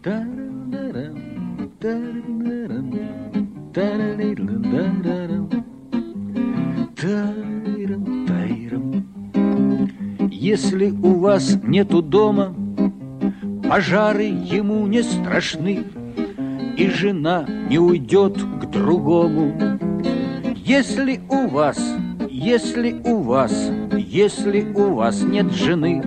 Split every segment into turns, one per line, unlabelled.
Если у вас нету дома, пожары ему не страшны, и жена не уйдет к другому. Если у вас нет жены,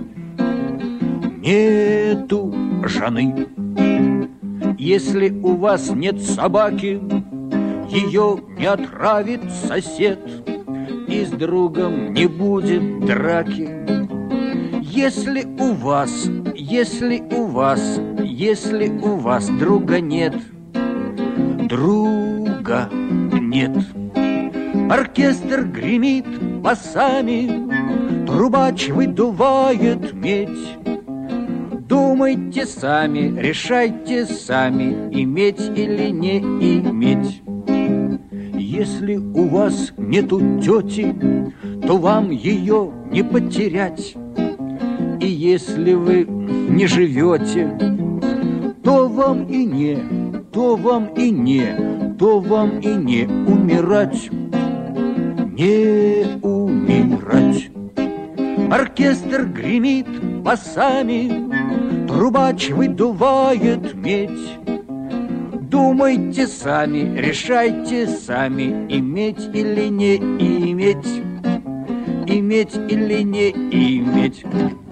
нету жены. Если у вас нет собаки, ее не отравит сосед, и с другом не будет драки. Если у вас друга нет, оркестр гремит басами, трубач выдувает медь. Думайте сами, решайте сами, иметь или не иметь. Если у вас нету тети, то вам ее не потерять. И если вы не живете, то вам и не умирать. Не умирать. Оркестр гремит басами, трубач выдувает медь. Думайте сами, решайте сами, иметь или не иметь, иметь или не иметь.